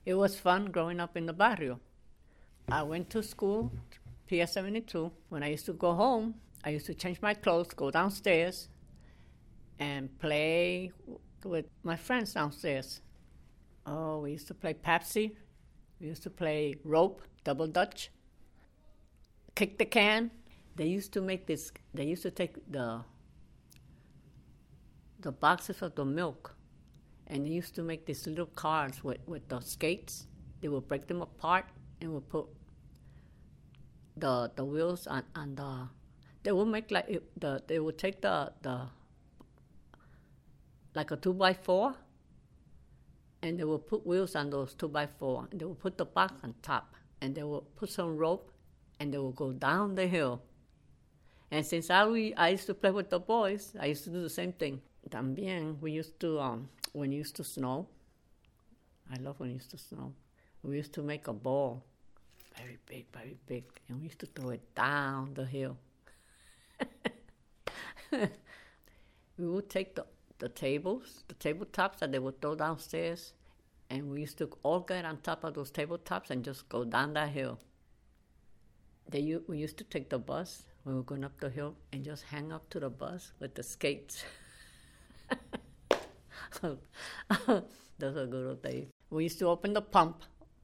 It was fun growing up in the barrio. I went to school, PS 72. When I used to go home, I used to change my clothes, go downstairs, and play with my friends downstairs. Oh, we used to play Pepsi. We used to play rope, double dutch, kick the can. They used to make this. They used to take the boxes of the milk, and they used to make these little cars with the skates. They would break them apart and would put the wheels on the. They would make they would take the like a 2x4, and they will put wheels on those 2x4, and they will put the box on top, and they will put some rope, and they will go down the hill. And since I used to play with the boys, I used to do the same thing. También, we used to, when it used to snow, I love when it used to snow, we used to make a ball, very big, and we used to throw it down the hill. We would take the tabletops that they would throw downstairs, and we used to all get on top of those tabletops and just go down that hill. We used to take the bus when we were going up the hill and just hang up to the bus with the skates. Those are good old days. We used to open the pump,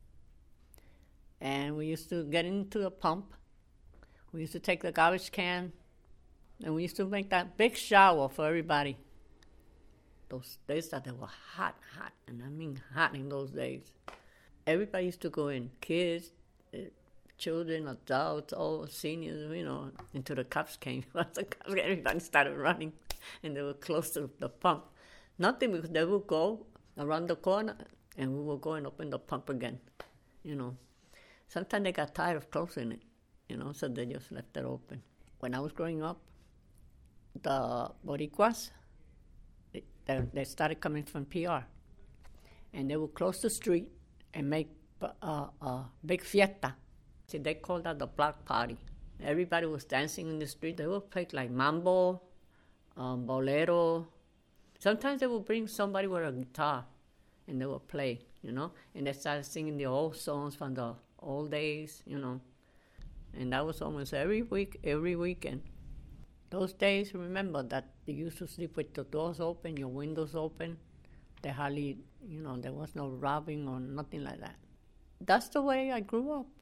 and we used to get into the pump. We used to take the garbage can, and we used to make that big shower for everybody. Those days that they were hot, and I mean hot in those days. Everybody used to go in, kids, children, adults, all seniors, until the cops came. Everybody started running, and they were close to the pump. Nothing, because they would go around the corner, and we would go and open the pump again, Sometimes they got tired of closing it, so they just left it open. When I was growing up, the Boricuas, they started coming from PR, and they would close the street and make a big fiesta. See, they called that the block party. Everybody was dancing in the street. They would play like mambo, bolero. Sometimes they would bring somebody with a guitar, and they would play, and they started singing the old songs from the old days, And that was almost every weekend. Those days, remember that you used to sleep with the doors open, your windows open. They hardly, there was no robbing or nothing like that. That's the way I grew up.